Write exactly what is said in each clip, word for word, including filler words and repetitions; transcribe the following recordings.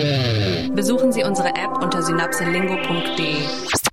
Besuchen Sie unsere App unter synapselingo punkt de.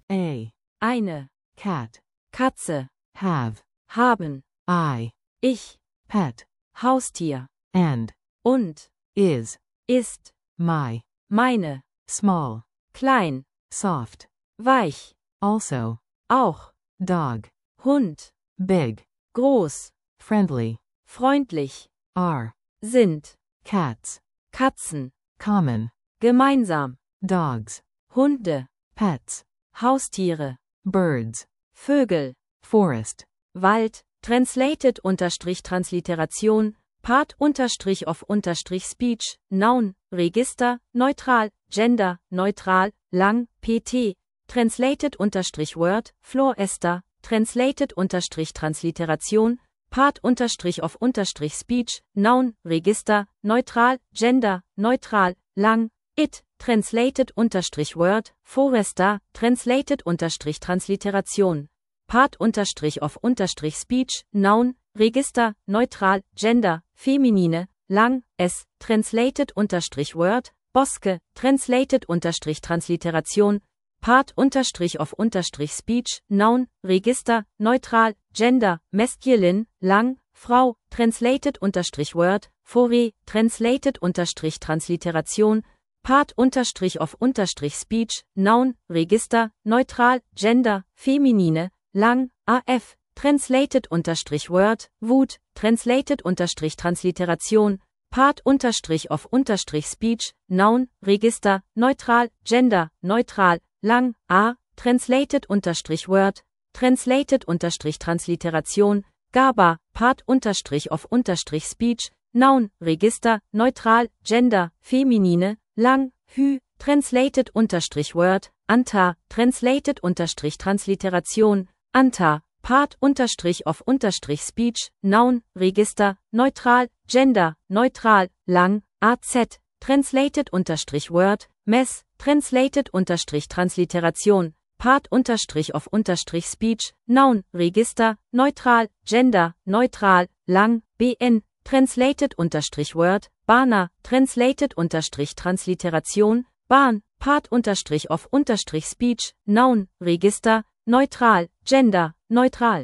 A. Eine. Cat. Katze. Have. Haben. I. Ich. Pet. Haustier. And. Und. Is. Ist. My. Meine. Small. Klein. Soft. Weich. Also. Auch. Dog. Hund. Big. Groß. Friendly. Freundlich. Are. Sind. Cats. Katzen. Common. Gemeinsam. Dogs. Hunde. Pets. Haustiere. Birds. Vögel. Forest. Wald. Translated unterstrich Transliteration. Part unterstrich of unterstrich Speech. Noun. Register. Neutral. Gender. Neutral. Lang. pt. Translated unterstrich Word. Florester. Translated unterstrich Transliteration. Part unterstrich of unterstrich Speech. Noun. Register. Neutral. Gender. Neutral. Lang. It. Translated unterstrich Word. Forester. Translated unterstrich Transliteration. Part unterstrich of unterstrich Speech. Noun. Register. Neutral. Gender. Feminine. Lang. S. Translated unterstrich Word. Boske. Translated unterstrich Transliteration. Part unterstrich of unterstrich Speech. Noun. Register. Neutral. Gender. Masculine. Lang. Frau. Translated unterstrich Word. Fore. Translated unterstrich Transliteration. Part unterstrich of unterstrich Speech. Noun. Register. Neutral. Gender. Feminine. Lang. af. Translated unterstrich Word. Wut. Translated unterstrich Transliteration. Part unterstrich of unterstrich Speech. Noun. Register. Neutral. Gender. Neutral. Lang. a. Translated unterstrich Word. Translated unterstrich Transliteration. GABA. Part unterstrich of unterstrich Speech. Noun. Register. Neutral. Gender. Feminine. Lang. Hü. Translated unterstrich Word. Anta. Translated unterstrich Transliteration. Anta. Part unterstrich of unterstrich Speech. Noun. Register. Neutral. Gender. Neutral. Lang. az. Translated unterstrich Word. Mess. Translated unterstrich Transliteration. Part unterstrich of unterstrich Speech. Noun. Register. Neutral. Gender. Neutral. Lang. bn. Translated unterstrich Word. Bana. Translated unterstrich Transliteration. Bahn. Part unterstrich of unterstrich Speech. Noun. Register. Neutral. Gender. Neutral.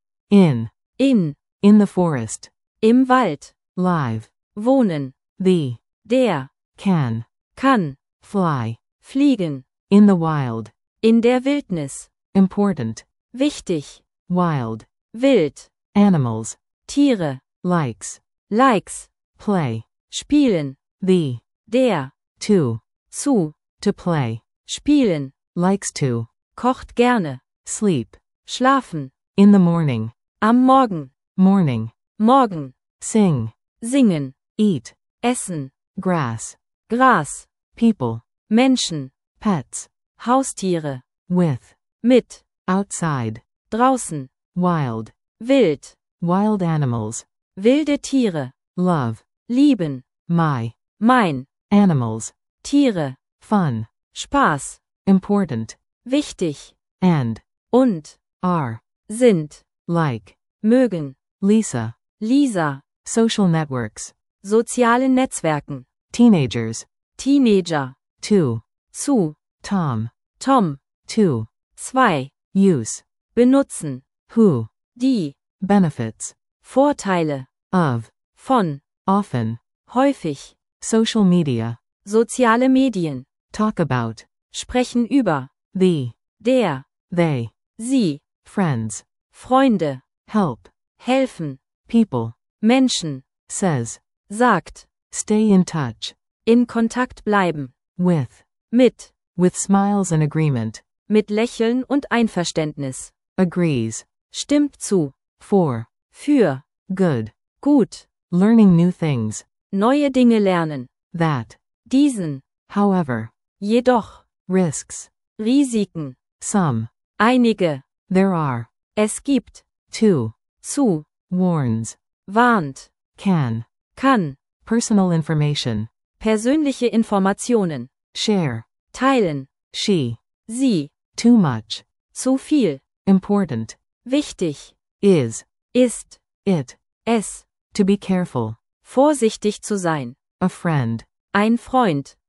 In. In. In the forest. Im Wald. Live. Wohnen. The. Der. Can. Kann. Fly. Fliegen. In the wild. In der Wildnis. Important. Wichtig. Wild. Wild. Animals. Tiere. Likes. Likes. Play. Spielen. The. Der. To. Zu. To play. Spielen. Likes to. Kocht gerne. Sleep. Schlafen. In the morning. Am Morgen. Morning. Morgen. Sing. Singen. Eat. Essen. Grass. Gras. People. Menschen. Pets. Haustiere. With. Mit. Outside. Draußen. Wild. Wild. Wild animals. Wilde Tiere. Love. Lieben. My. Mein. Animals. Tiere. Fun. Spaß. Important. Wichtig. And. Und. Are. Sind. Like. Mögen. Lisa. Lisa. Social networks. Sozialen Netzwerken. Teenagers. Teenager. To. Zu. Tom. Tom. To. Zwei. Use. Benutzen. Who. Die. Benefits. Vorteile. Of. Von. Often. Häufig. Social media. Soziale Medien. Talk about. Sprechen über. The. Der. They. Sie. Friends. Freunde. Help. Helfen. People. Menschen. Says. Sagt. Stay in touch. In Kontakt bleiben. With. Mit. With smiles and agreement. Mit Lächeln und Einverständnis. Agrees. Stimmt zu. For. Für. Good. Gut. Learning new things. Neue Dinge lernen. That. Diesen. However. Jedoch. Risks. Risiken. Some. Einige. There are. Es gibt. Two. Zu. Warns. Warnt. Can. Kann. Personal information. Persönliche Informationen. Share. Teilen. She. Sie. Too much. Zu viel. Important. Wichtig. Is. Ist. It. Es. To be careful. Vorsichtig zu sein. A friend. Ein Freund.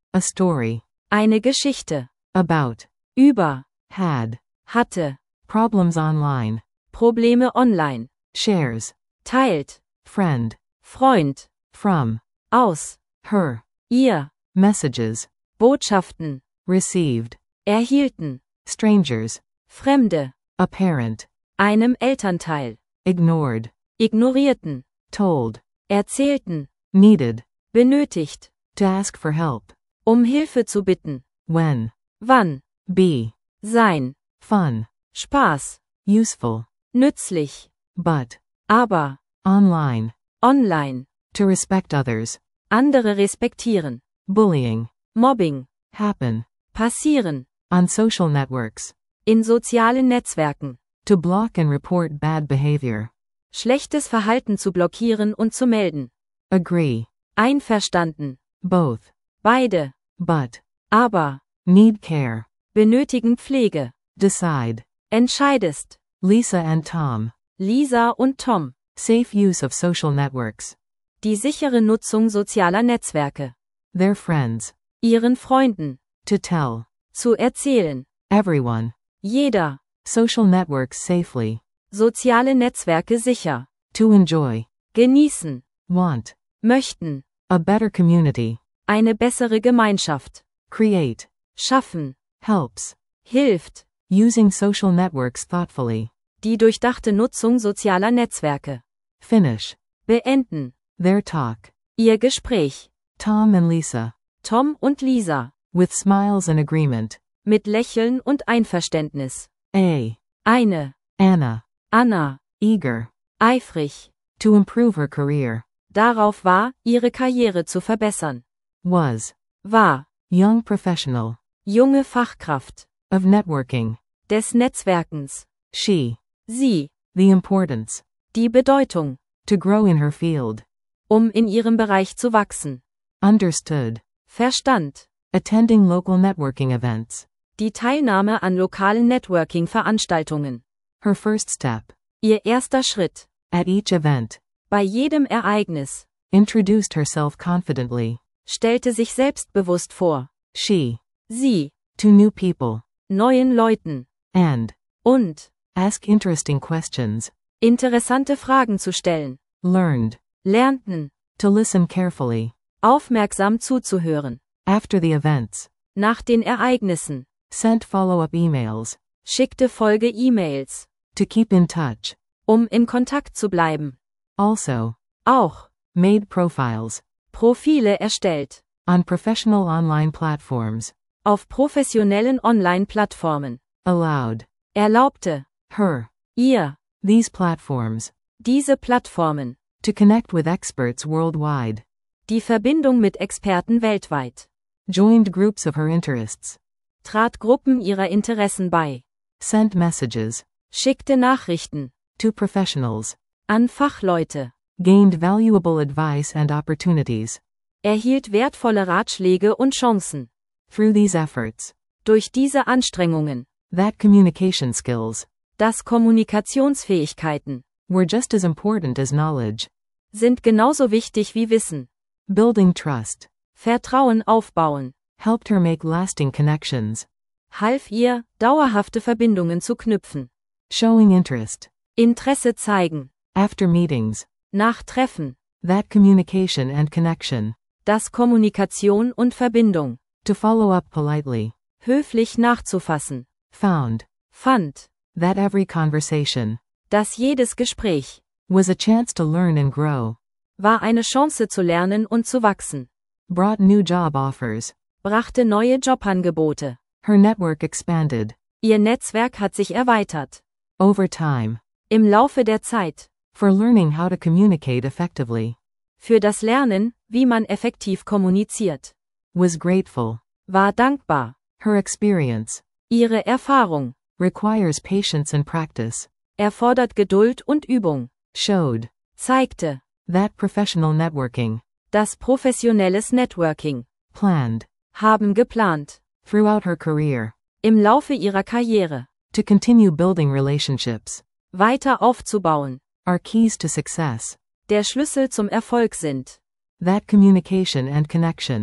A story. Eine Geschichte. About. Über. Had. Hatte. Problems online. Probleme online. Shares. Teilt. Friend. Freund. From. Aus. Her. Ihr. Messages. Botschaften. Received. Erhielten. Strangers. Fremde. A parent. Einem Elternteil. Ignored. Ignorierten. Told. Erzählten. Needed. Benötigt. To ask for help. Um Hilfe zu bitten. When. Wann. Be. Sein. Fun. Spaß. Useful. Nützlich. But. Aber. Online. Online. To respect others. Andere respektieren. Bullying. Mobbing. Happen. Passieren. On social networks. In sozialen Netzwerken. To block and report bad behavior. Schlechtes Verhalten zu blockieren und zu melden. Agree. Einverstanden. Both. Beide. But. Aber. Need care. Benötigen Pflege. Decide. Entscheidest. Lisa and Tom. Lisa und Tom. Safe use of social networks. Die sichere Nutzung sozialer Netzwerke. Their friends. Ihren Freunden. To tell. Zu erzählen. Everyone. Jeder. Social networks safely. Soziale Netzwerke sicher. To enjoy. Genießen. Want. Möchten. A better community. Eine bessere Gemeinschaft. Create. Schaffen. Helps. Hilft. Using social networks thoughtfully. Die durchdachte Nutzung sozialer Netzwerke. Finish. Beenden. Their talk. Ihr Gespräch. Tom and Lisa. Tom und Lisa. With smiles and agreement. Mit Lächeln und Einverständnis. A. Eine. Anna. Anna. Eager. Eifrig. To improve her career. Darauf war, ihre Karriere zu verbessern. Was. War. Young professional. Junge Fachkraft. Of networking. Des Netzwerkens. She. Sie. The importance. Die Bedeutung. To grow in her field. Um in ihrem Bereich zu wachsen. Understood. Verstand. Attending local networking events. Die Teilnahme an lokalen Networking-Veranstaltungen. Her first step. Ihr erster Schritt. At each event. Bei jedem Ereignis. Introduced herself confidently. Stellte sich selbstbewusst vor. She. Sie. To new people. Neuen Leuten. And. Und. Ask interesting questions. Interessante Fragen zu stellen. Learned. Lernten. To listen carefully. Aufmerksam zuzuhören. After the events. Nach den Ereignissen. Sent follow-up emails. Schickte Folge-E-Mails. To keep in touch. Um in Kontakt zu bleiben. Also. Auch. Made profiles. Profile erstellt. On professional online platforms. Auf professionellen Online-Plattformen. Allowed. Erlaubte. Her. Ihr. These platforms. Diese Plattformen. To connect with experts worldwide. Die Verbindung mit Experten weltweit. Joined groups of her interests. Trat Gruppen ihrer Interessen bei. Sent messages. Schickte Nachrichten. To professionals. An Fachleute. Gained valuable advice and opportunities. Erhielt wertvolle Ratschläge und Chancen. Through these efforts. Durch diese Anstrengungen. That communication skills. Das Kommunikationsfähigkeiten. Were just as important as knowledge. Sind genauso wichtig wie Wissen. Building trust. Vertrauen aufbauen. Helped her make lasting connections. Half ihr, dauerhafte Verbindungen zu knüpfen. Showing interest. Interesse zeigen. After meetings. Nach Treffen. That communication and connection. Das Kommunikation und Verbindung. To follow up politely. Höflich nachzufassen. Found. Fand. That every conversation. Dass jedes Gespräch. Was a chance to learn and grow. War eine Chance zu lernen und zu wachsen. Brought new job offers. Brachte neue Jobangebote. Her network expanded. Ihr Netzwerk hat sich erweitert. Over time. Im Laufe der Zeit. For learning how to communicate effectively. Für das Lernen, wie man effektiv kommuniziert. Was grateful. War dankbar. Her experience. Ihre Erfahrung. Requires patience and practice. Erfordert Geduld und Übung. Showed. Zeigte. That professional networking. Das professionelles Networking. Planned. Haben geplant. Throughout her career. Im Laufe ihrer Karriere. To continue building relationships. Weiter aufzubauen. Are keys to success. Der Schlüssel zum Erfolg sind. That communication and connection.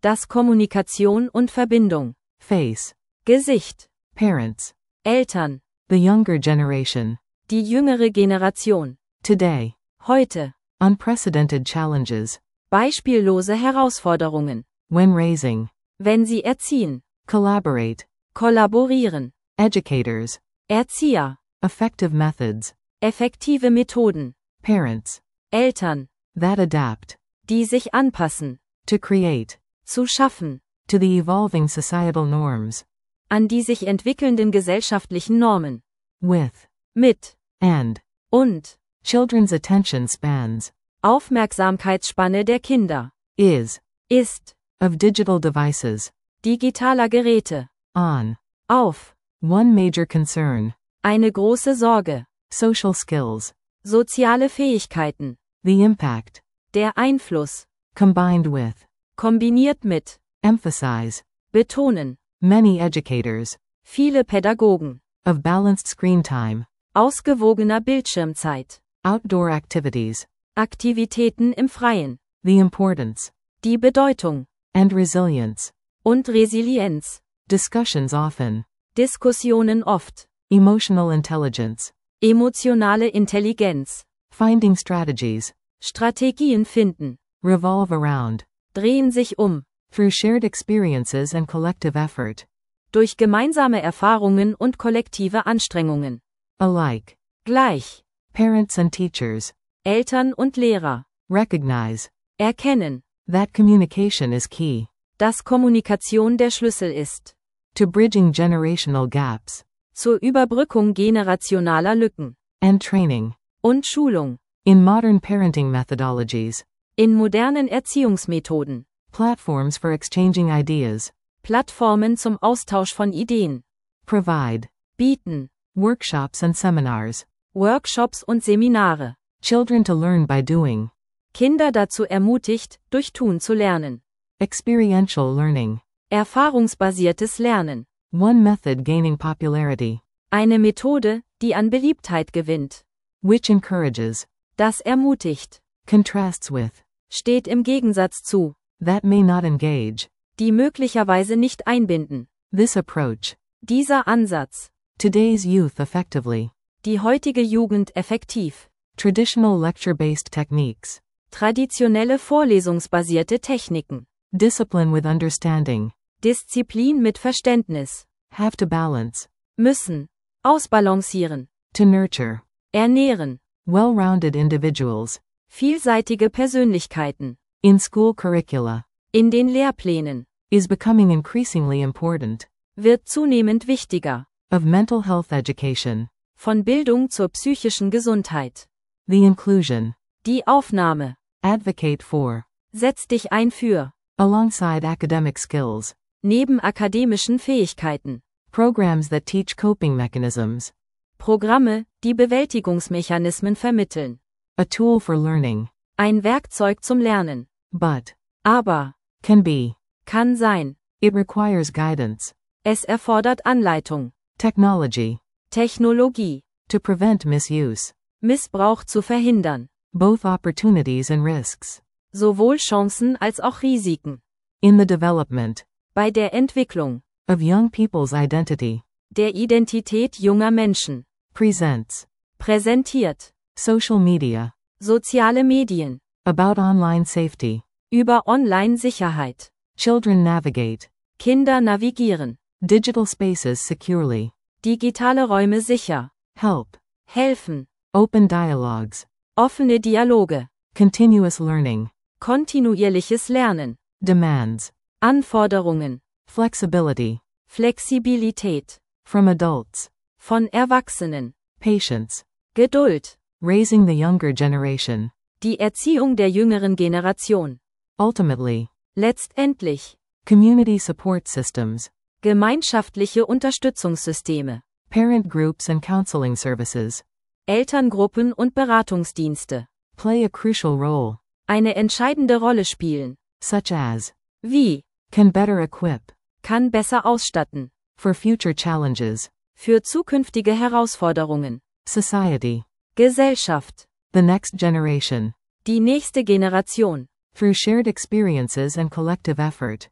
Das Kommunikation und Verbindung. Face. Gesicht. Parents. Eltern. The younger generation. Die jüngere Generation. Today. Heute. Unprecedented challenges. Beispiellose Herausforderungen. When raising. Wenn sie erziehen. Collaborate. Kollaborieren. Educators. Erzieher. Effective methods. Effektive Methoden. Parents. Eltern. That adapt. Die sich anpassen. To create. Zu schaffen. To the evolving societal norms. An die sich entwickelnden gesellschaftlichen Normen. With. Mit. And. Und. Children's attention spans. Aufmerksamkeitsspanne der Kinder. Is. Ist. Of digital devices. Digitaler Geräte. On. Auf. One major concern. Eine große Sorge. Social skills. Soziale Fähigkeiten. The impact. Der Einfluss. Combined with. Kombiniert mit. Emphasize. Betonen. Many educators. Viele Pädagogen. Of balanced screen time. Ausgewogener Bildschirmzeit. Outdoor activities. Aktivitäten im Freien. The importance. Die Bedeutung. And resilience. Und Resilienz. Discussions often. Diskussionen oft. Emotional intelligence. Emotionale Intelligenz. Finding strategies. Strategien finden. Revolve around. Drehen sich um. Through shared experiences and collective effort. Durch gemeinsame Erfahrungen und kollektive Anstrengungen. Alike. Gleich. Parents and teachers. Eltern und Lehrer. Recognize. Erkennen. That communication is key. Dass Kommunikation der Schlüssel ist. To bridging generational gaps. Zur Überbrückung generationaler Lücken. And training. Und Schulung. In modern parenting methodologies. In modernen Erziehungsmethoden. Platforms for exchanging ideas. Plattformen zum Austausch von Ideen. Provide. Bieten. Workshops and seminars. Workshops und Seminare. Children to learn by doing. Kinder dazu ermutigt, durch Tun zu lernen. Experiential learning. Erfahrungsbasiertes Lernen. One method gaining popularity. Eine Methode, die an Beliebtheit gewinnt. Which encourages. Das ermutigt. Contrasts with. Steht im Gegensatz zu. That may not engage. Die möglicherweise nicht einbinden. This approach. Dieser Ansatz. Today's youth effectively. Die heutige Jugend effektiv. Traditional lecture-based techniques. Traditionelle vorlesungsbasierte Techniken. Discipline with understanding. Disziplin mit Verständnis. Have to balance. Müssen. Ausbalancieren. To nurture. Ernähren. Well-rounded individuals. Vielseitige Persönlichkeiten. In school curricula. In den Lehrplänen. Is becoming increasingly important. Wird zunehmend wichtiger. Of mental health education. Von Bildung zur psychischen Gesundheit. The inclusion. Die Aufnahme. Advocate for. Setz dich ein für. Alongside academic skills. Neben akademischen Fähigkeiten. Programs that teach coping mechanisms. Programme, die Bewältigungsmechanismen vermitteln. A tool for learning. Ein Werkzeug zum Lernen. But. Aber. Can be. Kann sein. It requires guidance. Es erfordert Anleitung. Technology. Technologie. To prevent misuse. Missbrauch zu verhindern. Both opportunities and risks. Sowohl Chancen als auch Risiken. In the development. Bei der Entwicklung. Of young people's identity. Der Identität junger Menschen. Presents. Präsentiert. Social media. Soziale Medien. About online safety. Über Online-Sicherheit. Children navigate. Kinder navigieren. Digital spaces securely. Digitale Räume sicher. Help. Helfen. Open dialogues. Offene Dialoge. Continuous learning. Kontinuierliches Lernen. Demands. Anforderungen. Flexibility. Flexibilität. From adults. Von Erwachsenen. Patience. Geduld. Raising the younger generation. Die Erziehung der jüngeren Generation. Ultimately. Letztendlich. Community support systems. Gemeinschaftliche Unterstützungssysteme. Parent groups and counseling services. Elterngruppen und Beratungsdienste. Play a crucial role. Eine entscheidende Rolle spielen. Such as. Wie. Can better equip. Kann besser ausstatten. For future challenges. Für zukünftige Herausforderungen. Society. Gesellschaft. The next generation. Die nächste Generation. Through shared experiences and collective effort.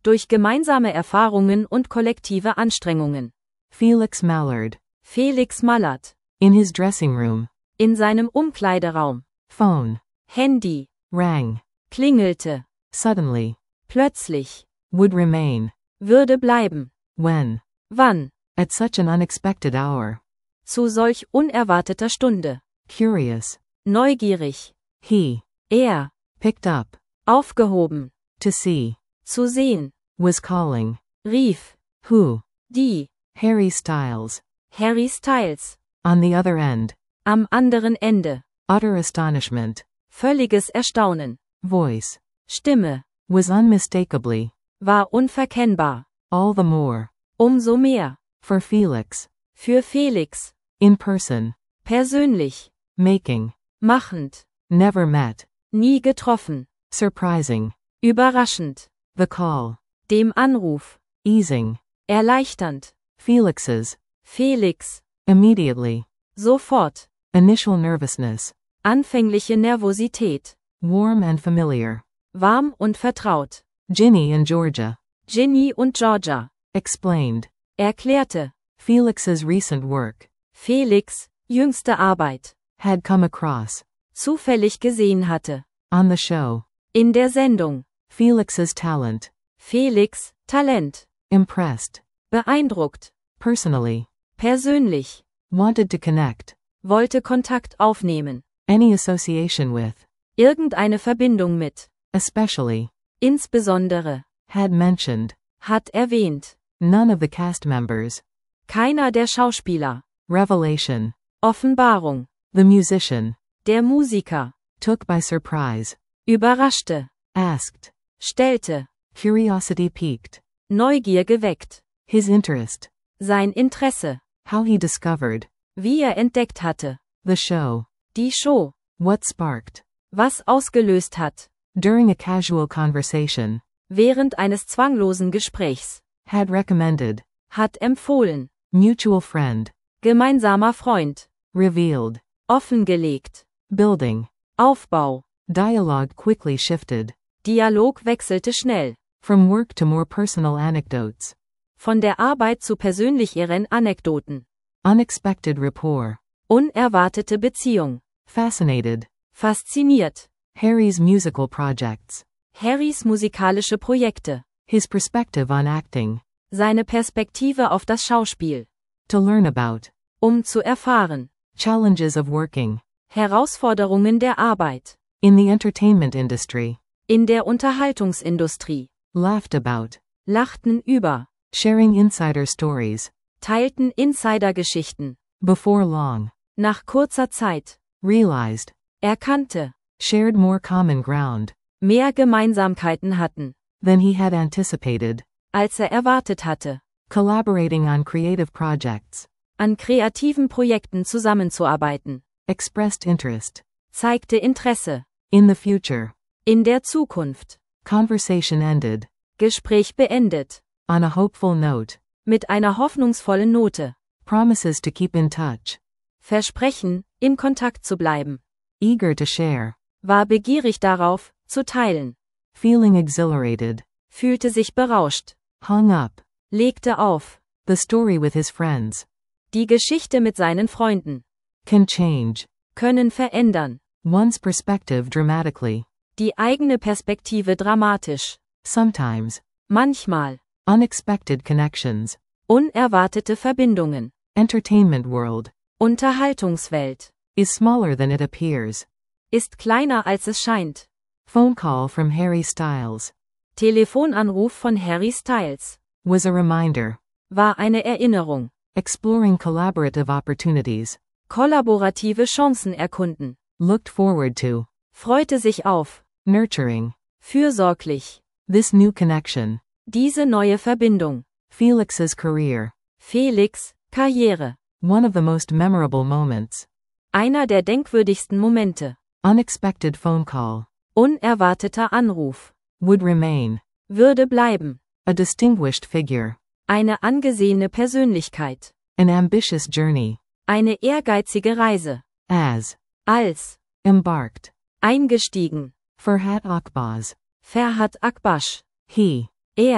Durch gemeinsame Erfahrungen und kollektive Anstrengungen. Felix Mallard. Felix Mallard. In his dressing room. In seinem Umkleideraum. Phone. Handy. Rang. Klingelte. Suddenly. Plötzlich. Would remain. Würde bleiben. When. Wann. At such an unexpected hour. Zu solch unerwarteter Stunde. Curious. Neugierig. He. Er. Picked up. Aufgehoben. To see. Zu sehen. Was calling. Rief. Who. Die. Harry Styles. Harry Styles. On the other end. Am anderen Ende. Utter astonishment. Völliges Erstaunen. Voice. Stimme. Was unmistakably. War unverkennbar. All the more. Umso mehr. For Felix. Für Felix. In person. Persönlich. Making. Machend. Never met. Nie getroffen. Surprising. Überraschend. The call. Dem Anruf. Easing. Erleichternd. Felix's. Felix. Immediately. Sofort. Initial nervousness. Anfängliche Nervosität. Warm and familiar. Warm und vertraut. Ginny and Georgia. Ginny und Georgia. Explained. Erklärte. Felix's recent work. Felix, jüngste Arbeit. Had come across. Zufällig gesehen hatte. On the show. In der Sendung. Felix's talent. Felix, Talent. Impressed. Beeindruckt. Personally. Persönlich. Wanted to connect. Wollte Kontakt aufnehmen. Any association with. Irgendeine Verbindung mit. Especially. Insbesondere. Had mentioned. Hat erwähnt. None of the cast members. Keiner der Schauspieler. Revelation. Offenbarung. The musician. Der Musiker. Took by surprise. Überraschte. Asked. Stellte. Curiosity piqued. Neugier geweckt. His interest. Sein Interesse. How he discovered. Wie er entdeckt hatte. The show. Die Show. What sparked. Was ausgelöst hat. During a casual conversation. Während eines zwanglosen Gesprächs. Had recommended. Hat empfohlen. Mutual friend. Gemeinsamer Freund. Revealed. Offengelegt. Building. Aufbau. Dialogue quickly shifted. Dialog wechselte schnell. From work to more personal anecdotes. Von der Arbeit zu persönlicheren Anekdoten. Unexpected rapport. Unerwartete Beziehung. Fascinated. Fasziniert. Harry's musical projects. Harrys musikalische Projekte. His perspective on acting. Seine Perspektive auf das Schauspiel. To learn about. Um zu erfahren. Challenges of working. Herausforderungen der Arbeit. In the entertainment industry. In der Unterhaltungsindustrie. Laughed about. Lachten über. Sharing insider stories. Teilten Insidergeschichten. Before long. Nach kurzer Zeit. Realized. Erkannte. Shared more common ground. Mehr Gemeinsamkeiten hatten. Than he had anticipated. Als er erwartet hatte. Collaborating on creative projects. An kreativen Projekten zusammenzuarbeiten. Expressed interest. Zeigte Interesse. In the future. In der Zukunft. Conversation ended. Gespräch beendet. On a hopeful note. Mit einer hoffnungsvollen Note. Promises to keep in touch. Versprechen, in Kontakt zu bleiben. Eager to share. War begierig darauf, zu teilen. Feeling exhilarated. Fühlte sich berauscht. Hung up. Legte auf. The story with his friends. Die Geschichte mit seinen Freunden. Can change. Können verändern. One's perspective dramatically. Die eigene Perspektive dramatisch. Sometimes. Manchmal. Unexpected connections. Unerwartete Verbindungen. Entertainment world. Unterhaltungswelt. Is smaller than it appears. Ist kleiner als es scheint. Phone call from Harry Styles. Telefonanruf von Harry Styles. Was a reminder. War eine Erinnerung. Exploring collaborative opportunities. Kollaborative Chancen erkunden. Looked forward to. Freute sich auf. Nurturing. Fürsorglich. This new connection. Diese neue Verbindung. Felix's career. Felix, Karriere. One of the most memorable moments. Einer der denkwürdigsten Momente. Unexpected phone call. Unerwarteter Anruf. Would remain. Würde bleiben. A distinguished figure. Eine angesehene Persönlichkeit. An ambitious journey. Eine ehrgeizige Reise. As. Als. Embarked. Eingestiegen. Ferhat Akbaz. Ferhat Akbaş. He. Er.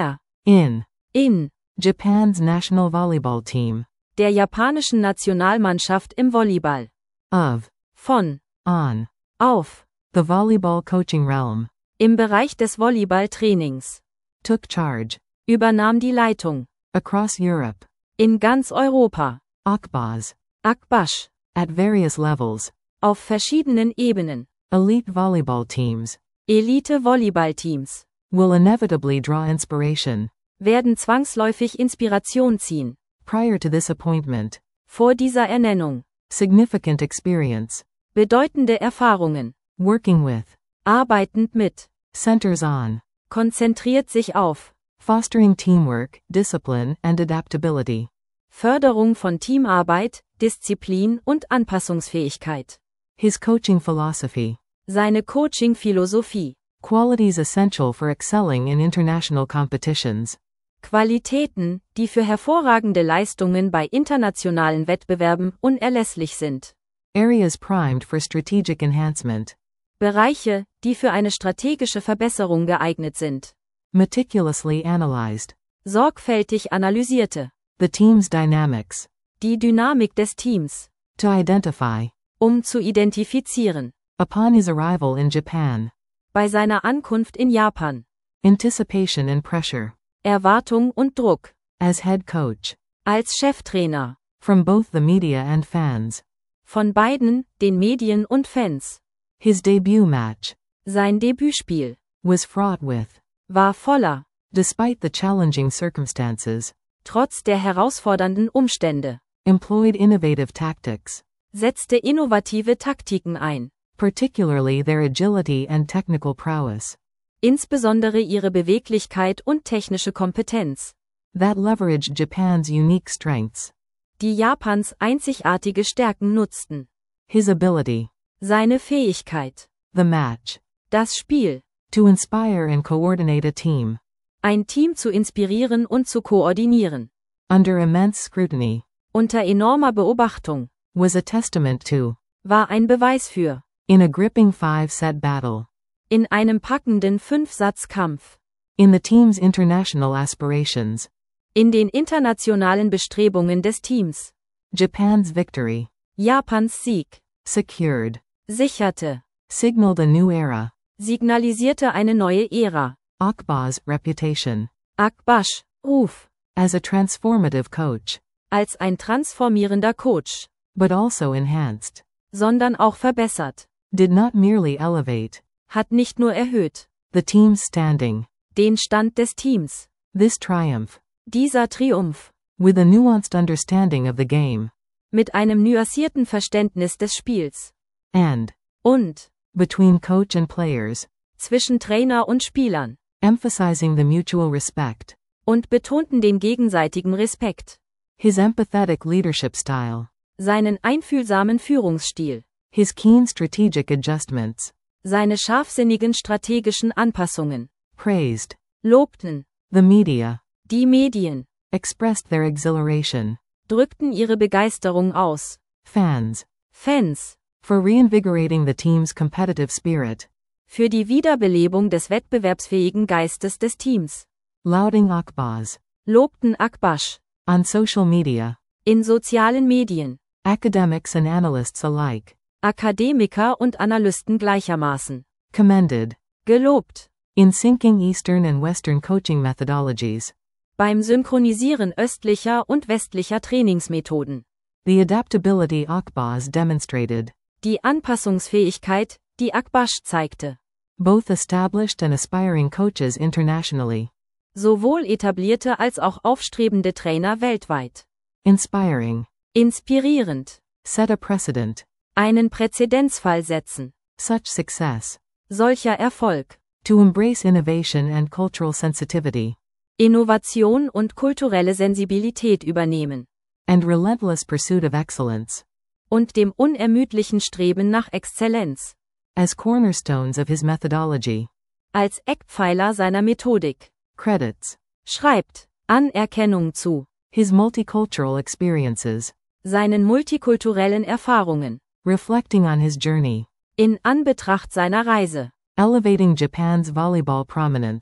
In In Japan's national volleyball team. der japanischen Nationalmannschaft im Volleyball. Of Von on auf the volleyball coaching realm. im Bereich des Volleyballtrainings. Took charge Übernahm die Leitung. across Europe. In ganz Europa. Akbaz Akbash. at various levels. Auf verschiedenen Ebenen. Elite volleyball teams Elite-Volleyballteams. will inevitably draw inspiration. Werden zwangsläufig Inspiration ziehen. Prior to this appointment, Vor dieser Ernennung. significant experience Bedeutende Erfahrungen. working with Arbeitend mit. centers on Konzentriert sich auf. fostering teamwork, discipline, and adaptability. Förderung von Teamarbeit, Disziplin und Anpassungsfähigkeit. His coaching philosophy. Seine Coaching-Philosophie. Qualities essential for excelling in international competitions. Qualitäten, die für hervorragende Leistungen bei internationalen Wettbewerben unerlässlich sind. Areas primed for strategic enhancement. Bereiche, die für eine strategische Verbesserung geeignet sind. Meticulously analyzed. Sorgfältig analysierte. The team's dynamics. Die Dynamik des Teams. To identify. Um zu identifizieren. Upon his arrival in Japan. Bei seiner Ankunft in Japan. Anticipation and pressure. Erwartung und Druck. As head coach. Als Cheftrainer. From both the media and fans. Von beiden, den Medien und Fans. His debut match. Sein Debütspiel. Was fraught with. War voller. Despite the challenging circumstances. Trotz der herausfordernden Umstände. Employed innovative tactics. Setzte innovative Taktiken ein. Particularly their agility and technical prowess. Insbesondere ihre Beweglichkeit und technische Kompetenz. That leveraged Japan's unique strengths. Die Japans einzigartige Stärken nutzten. His ability. Seine Fähigkeit. The match. Das Spiel. To inspire and coordinate a team. Ein Team zu inspirieren und zu koordinieren. Under immense scrutiny. Unter enormer Beobachtung. Was a testament to. War ein Beweis für. In a gripping five-set battle. In einem packenden Fünfsatzkampf. In the team's international aspirations. In den internationalen Bestrebungen des Teams. Japan's victory. Japans Sieg. Secured. Sicherte. Signaled a new era. Signalisierte eine neue Ära. Akbaz's reputation. Akbash, Ruf. As a transformative coach. Als ein transformierender Coach. But also enhanced. Sondern auch verbessert. Did not merely elevate. Hat nicht nur erhöht. The team's standing. Den Stand des Teams. This triumph. Dieser Triumph. With a nuanced understanding of the game. Mit einem nuancierten Verständnis des Spiels. And. Und. Between coach and players. Zwischen Trainer und Spielern. Emphasizing the mutual respect. Und betonten den gegenseitigen Respekt. His empathetic leadership style. Seinen einfühlsamen Führungsstil. His keen strategic adjustments. Seine scharfsinnigen strategischen Anpassungen. Praised. Lobten. The media. Die Medien. Expressed their exhilaration. Drückten ihre Begeisterung aus. Fans. Fans. For reinvigorating the team's competitive spirit. Für die Wiederbelebung des wettbewerbsfähigen Geistes des Teams. Lauding Akbaz. Lobten Akbash. On social media. In sozialen Medien. Academics and analysts alike. Akademiker und Analysten gleichermaßen. Commended. Gelobt. In syncing Eastern and Western coaching methodologies. Beim Synchronisieren östlicher und westlicher Trainingsmethoden. The adaptability Akbaz demonstrated. Die Anpassungsfähigkeit, die Akbash zeigte. Both established and aspiring coaches internationally. Sowohl etablierte als auch aufstrebende Trainer weltweit. Inspiring. Inspirierend. Set a precedent. Einen Präzedenzfall setzen. Such success. Solcher Erfolg. To embrace innovation and cultural sensitivity. Innovation und kulturelle Sensibilität übernehmen. And relentless pursuit of excellence. Und dem unermüdlichen Streben nach Exzellenz. As cornerstones of his methodology. Als Eckpfeiler seiner Methodik. Credits. Schreibt Anerkennung zu. His multicultural experiences. Seinen multikulturellen Erfahrungen. Reflecting on his journey. In Anbetracht seiner Reise. Elevating Japan's volleyball prominence.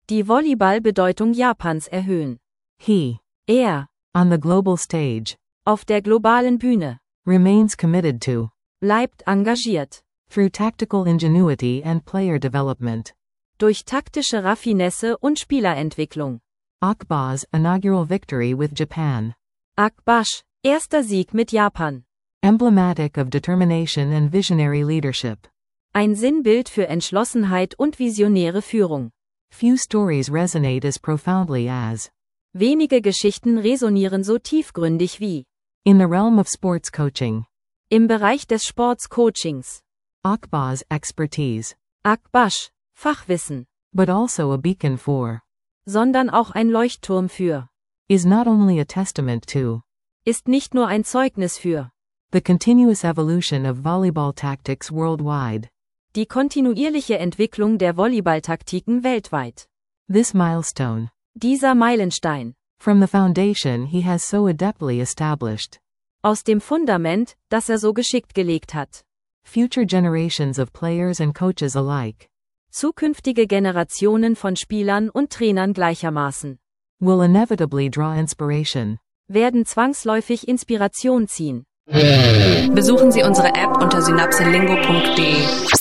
Die Volleyball-Bedeutung Japans erhöhen. He, Er, on the global stage, auf der globalen Bühne, remains committed to, bleibt engagiert. through tactical ingenuity and player development. Durch taktische Raffinesse und Spielerentwicklung. Akba's inaugural victory with Japan. Akbash, erster Sieg mit Japan. Emblematic of determination and visionary leadership. Ein Sinnbild für Entschlossenheit und visionäre Führung. Few stories resonate as profoundly as. Wenige Geschichten resonieren so tiefgründig wie. In the realm of sports coaching. Im Bereich des Sportscoachings. Akba's expertise. Akbash, Fachwissen. But also a beacon for. Sondern auch ein Leuchtturm für. Is not only a testament to. Ist nicht nur ein Zeugnis für. The continuous evolution of volleyball tactics worldwide. Die kontinuierliche Entwicklung der Volleyballtaktiken weltweit. This milestone. Dieser Meilenstein. From the foundation he has so adeptly established. Aus dem Fundament, das er so geschickt gelegt hat. Future generations of players and coaches alike. Zukünftige Generationen von Spielern und Trainern gleichermaßen. Will inevitably draw inspiration. Werden zwangsläufig Inspiration ziehen. Besuchen Sie unsere App unter synapselingo punkt de.